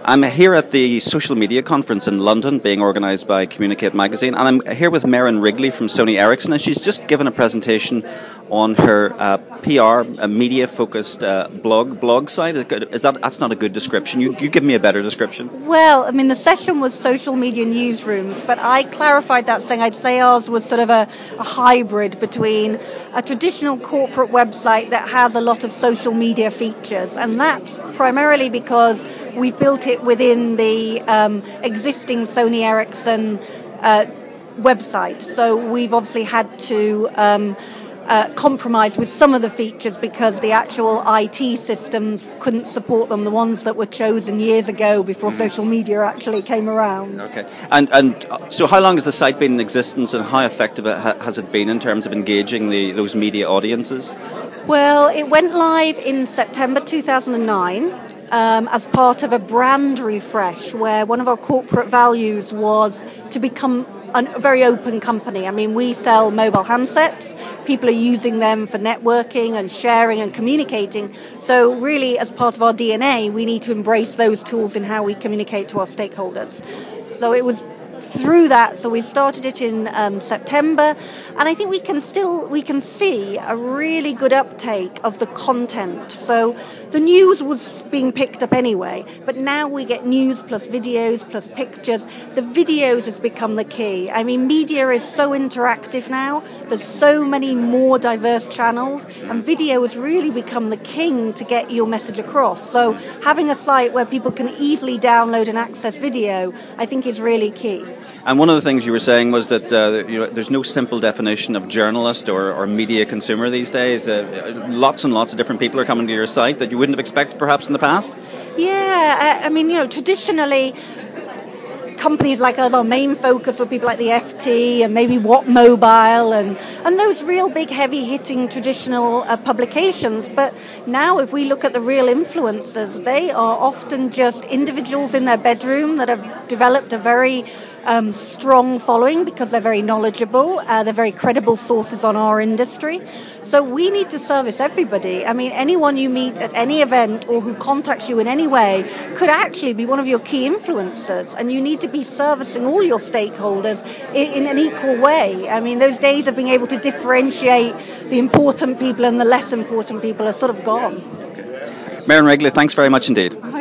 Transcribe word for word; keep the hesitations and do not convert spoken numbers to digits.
I'm here at the social media conference in London being organised by Communicate Magazine, and I'm here with Maren Wrigley from Sony Ericsson, and she's just given a presentation on her uh, P R, a media-focused uh, blog blog site. Is that that's not a good description? You you give me a better description. Well, I mean, the session was social media newsrooms, but I clarified that saying I'd say ours was sort of a, a hybrid between a traditional corporate website that has a lot of social media features, and that's primarily because we've built it within the um, existing Sony Ericsson uh, website. So we've obviously had to um, uh, compromise with some of the features because the actual I T systems couldn't support them, the ones that were chosen years ago before social media actually came around. Okay. And and so how long has the site been in existence, and how effective has it been in terms of engaging the those media audiences? Well, it went live in September two thousand nine. Um, as part of a brand refresh where one of our corporate values was to become a very open company. I mean, we sell mobile handsets. People are using them for networking and sharing and communicating. So really, as part of our D N A, we need to embrace those tools in how we communicate to our stakeholders. So it was through that, so we started it in um, September, and I think we can still we can see a really good uptake of the content. So the news was being picked up anyway, but now we get news plus videos plus pictures. The videos has become the key. I mean, media is so interactive now. There's so many more diverse channels, and video has really become the king to get your message across. So having a site where people can easily download and access video, I think is really key. And one of the things you were saying was that uh, you know, there's no simple definition of journalist or, or media consumer these days. Uh, lots and lots of different people are coming to your site that you wouldn't have expected perhaps in the past. Yeah, I, I mean, you know, traditionally companies like us, our main focus were people like the F T and maybe What Mobile and, and those real big heavy-hitting traditional uh, publications. But now if we look at the real influencers, they are often just individuals in their bedroom that have developed a very Um, strong following because they're very knowledgeable, uh, they're very credible sources on our industry. So we need to service everybody. I mean, anyone you meet at any event or who contacts you in any way could actually be one of your key influencers, and you need to be servicing all your stakeholders in, in an equal way. I mean, those days of being able to differentiate the important people and the less important people are sort of gone. Maren Wrigley, thanks very much indeed.